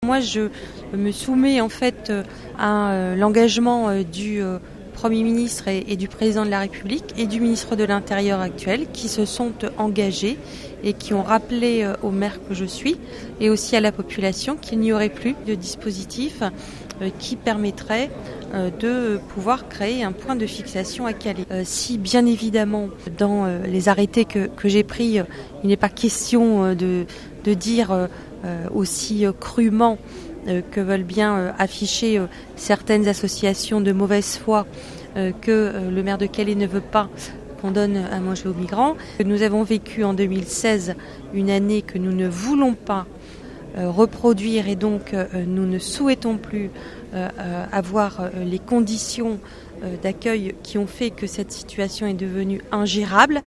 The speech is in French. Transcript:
Moi, je me soumets en fait à l'engagement du Premier ministre et du Président de la République et du ministre de l'Intérieur actuel qui se sont engagés et qui ont rappelé au maire que je suis et aussi à la population qu'il n'y aurait plus de dispositif qui permettrait de pouvoir créer un point de fixation à Calais. Si bien évidemment dans les arrêtés que j'ai pris, il n'est pas question de dire aussi crûment que veulent bien afficher certaines associations de mauvaise foi que le maire de Calais ne veut pas qu'on donne à manger aux migrants. Nous avons vécu en 2016 une année que nous ne voulons pas reproduire et donc nous ne souhaitons plus avoir les conditions d'accueil qui ont fait que cette situation est devenue ingérable.